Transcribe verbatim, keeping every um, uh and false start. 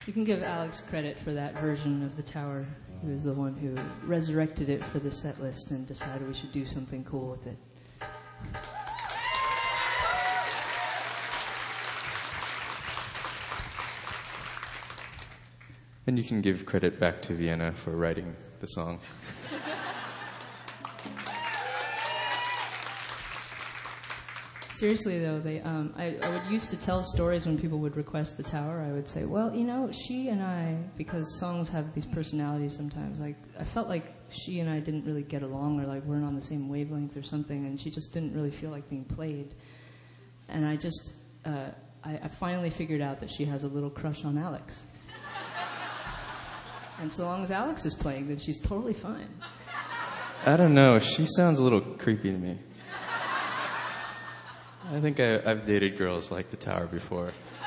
You can give Alex credit for that version of the Tower. He was the one who resurrected it for the set list and decided we should do something cool with it. And you can give credit back to Vienna for writing the song. Seriously, though, they um, I, I would used to tell stories when people would request the Tower. I would say, well, you know, she and I, because songs have these personalities sometimes, like, I felt like she and I didn't really get along or, like, weren't on the same wavelength or something, and she just didn't really feel like being played. And I just, uh, I, I finally figured out that she has a little crush on Alex. And so long as Alex is playing, then she's totally fine. I don't know. She sounds a little creepy to me. I think I, I've dated girls like the Tower before.